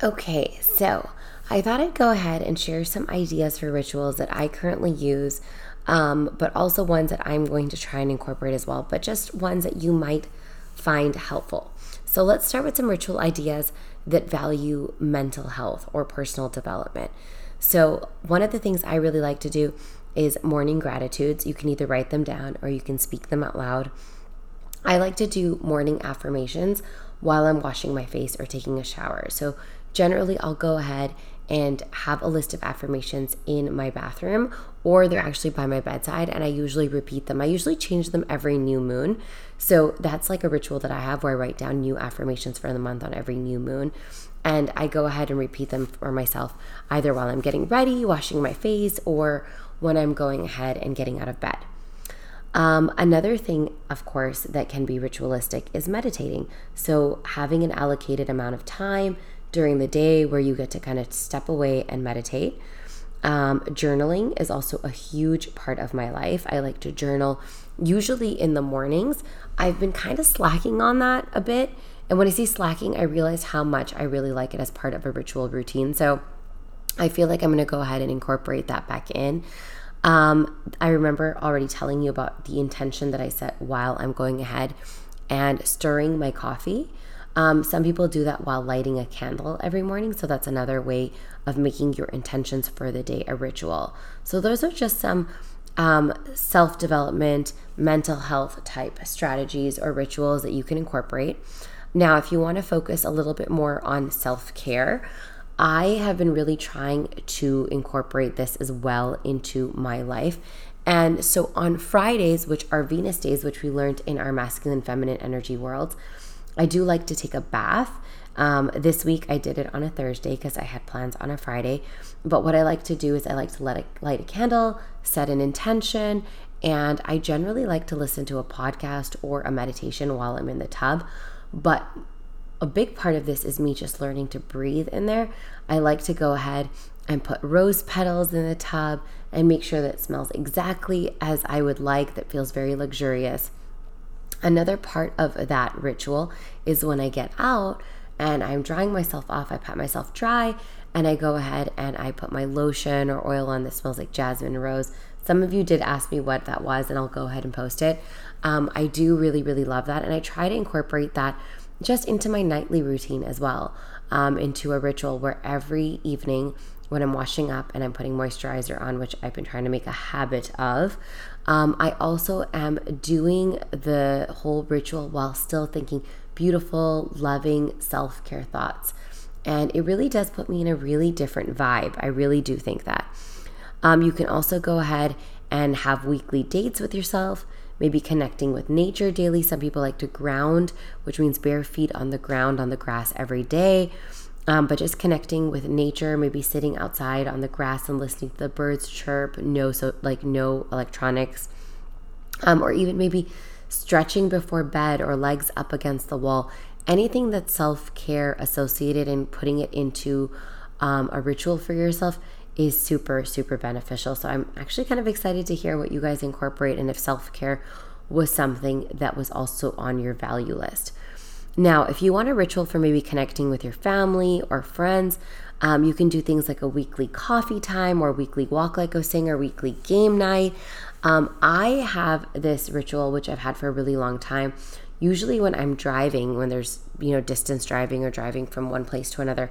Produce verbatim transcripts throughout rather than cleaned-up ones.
Okay, so I thought I'd go ahead and share some ideas for rituals that I currently use, um, but also ones that I'm going to try and incorporate as well, but just ones that you might find helpful. So let's start with some ritual ideas that value mental health or personal development. So one of the things I really like to do is morning gratitudes. You can either write them down or you can speak them out loud. I like to do morning affirmations while I'm washing my face or taking a shower. So generally, I'll go ahead and have a list of affirmations in my bathroom, or they're actually by my bedside, and I usually repeat them. I usually change them every new moon. So that's like a ritual that I have where I write down new affirmations for the month on every new moon. And I go ahead and repeat them for myself either while I'm getting ready, washing my face, or when I'm going ahead and getting out of bed. Um, another thing, of course, that can be ritualistic is meditating. So having an allocated amount of time during the day where you get to kind of step away and meditate. Um, journaling is also a huge part of my life. I like to journal usually in the mornings. I've been kind of slacking on that a bit. And when I say slacking, I realize how much I really like it as part of a ritual routine. So I feel like I'm going to go ahead and incorporate that back in. Um, I remember already telling you about the intention that I set while I'm going ahead and stirring my coffee. Um, some people do that while lighting a candle every morning. So that's another way of making your intentions for the day a ritual. So those are just some um, self-development, mental health type strategies or rituals that you can incorporate. Now, if you want to focus a little bit more on self-care, I have been really trying to incorporate this as well into my life. And so on Fridays, which are Venus days, which we learned in our masculine feminine energy worlds, I do like to take a bath. Um, this week I did it on a Thursday because I had plans on a Friday. But what I like to do is I like to let it, light a candle, set an intention, and I generally like to listen to a podcast or a meditation while I'm in the tub. But a big part of this is me just learning to breathe in there. I like to go ahead and put rose petals in the tub and make sure that it smells exactly as I would like, that feels very luxurious. Another part of that ritual is when I get out and I'm drying myself off, I pat myself dry and I go ahead and I put my lotion or oil on that smells like jasmine rose. Some of you did ask me what that was and I'll go ahead and post it. Um, I do really, really love that. And I try to incorporate that just into my nightly routine as well, um, into a ritual where every evening when I'm washing up and I'm putting moisturizer on, which I've been trying to make a habit of, um, I also am doing the whole ritual while still thinking beautiful, loving self-care thoughts. And it really does put me in a really different vibe. I really do think that. Um, you can also go ahead and have weekly dates with yourself, maybe connecting with nature daily. Some people like to ground, which means bare feet on the ground, on the grass every day. Um, but just connecting with nature, maybe sitting outside on the grass and listening to the birds chirp, no so like no electronics, um, or even maybe stretching before bed or legs up against the wall. Anything that's self-care associated and putting it into um, a ritual for yourself is super, super beneficial. So I'm actually kind of excited to hear what you guys incorporate and if self-care was something that was also on your value list. Now, if you want a ritual for maybe connecting with your family or friends, um, you can do things like a weekly coffee time or weekly walk like I was saying, or weekly game night. Um, I have this ritual, which I've had for a really long time. Usually when I'm driving, when there's, you know, distance driving or driving from one place to another,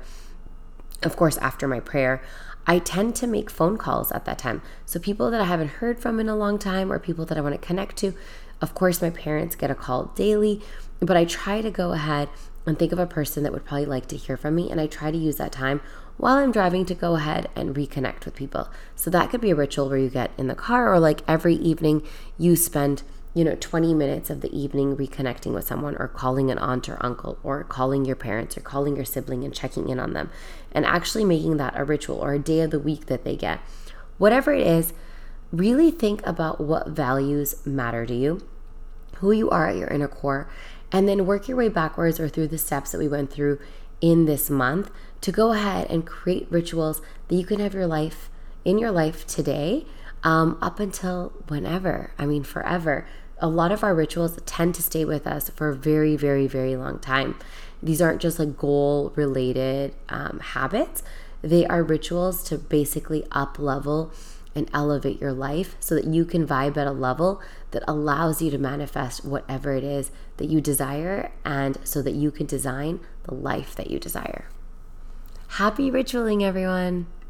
of course, after my prayer, I tend to make phone calls at that time. So people that I haven't heard from in a long time or people that I want to connect to, of course, my parents get a call daily, but I try to go ahead and think of a person that would probably like to hear from me. And I try to use that time while I'm driving to go ahead and reconnect with people. So that could be a ritual where you get in the car or like every evening you spend, you know, twenty minutes of the evening reconnecting with someone or calling an aunt or uncle or calling your parents or calling your sibling and checking in on them and actually making that a ritual or a day of the week that they get. Whatever it is, really think about what values matter to you, who you are at your inner core, and then work your way backwards or through the steps that we went through in this month to go ahead and create rituals that you can have your life in your life today um, up until whenever. I mean, forever. A lot of our rituals tend to stay with us for a very, very, very long time. these aren't just like goal related um, habits. They are rituals to basically up level and elevate your life so that you can vibe at a level that allows you to manifest whatever it is that you desire, and so that you can design the life that you desire. Happy ritualing, everyone.